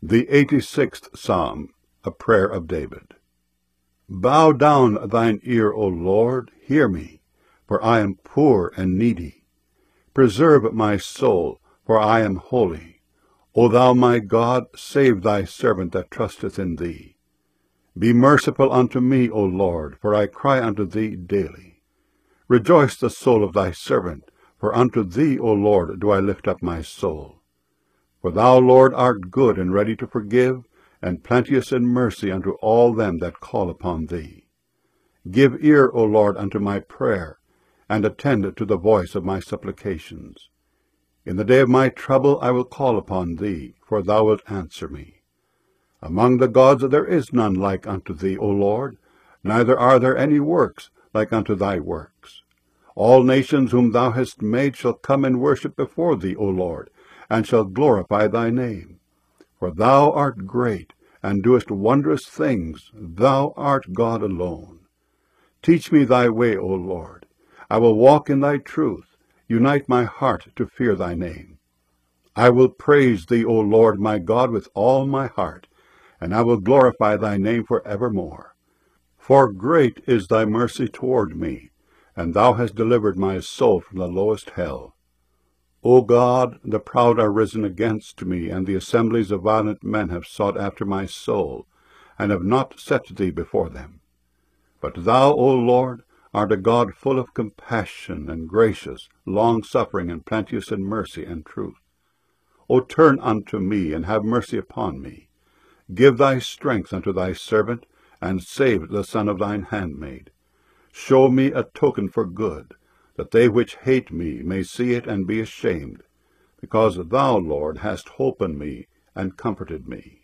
The 86th Psalm, a prayer of David. Bow down thine ear, O Lord, hear me, for I am poor and needy. Preserve my soul, for I am holy. O thou my God, save thy servant that trusteth in thee. Be merciful unto me, O Lord, for I cry unto thee daily. Rejoice the soul of thy servant, for unto thee, O Lord, do I lift up my soul. For thou, Lord, art good and ready to forgive, and plenteous in mercy unto all them that call upon thee. Give ear, O Lord, unto my prayer, and attend to the voice of my supplications. In the day of my trouble I will call upon thee, for thou wilt answer me. Among the gods there is none like unto thee, O Lord, neither are there any works like unto thy works. All nations whom thou hast made shall come and worship before thee, O Lord, and shall glorify thy name. For thou art great, and doest wondrous things. Thou art God alone. Teach me thy way, O Lord. I will walk in thy truth. Unite my heart to fear thy name. I will praise thee, O Lord my God, with all my heart, and I will glorify thy name for evermore. For great is thy mercy toward me, and thou hast delivered my soul from the lowest hell. O God, the proud are risen against me, and the assemblies of violent men have sought after my soul, and have not set thee before them. But thou, O Lord, art a God full of compassion and gracious, long-suffering, and plenteous in mercy and truth. O turn unto me, and have mercy upon me. Give thy strength unto thy servant, and save the son of thine handmaid. Show me a token for good, that they which hate me may see it and be ashamed, because thou, Lord, hast holpen me and comforted me.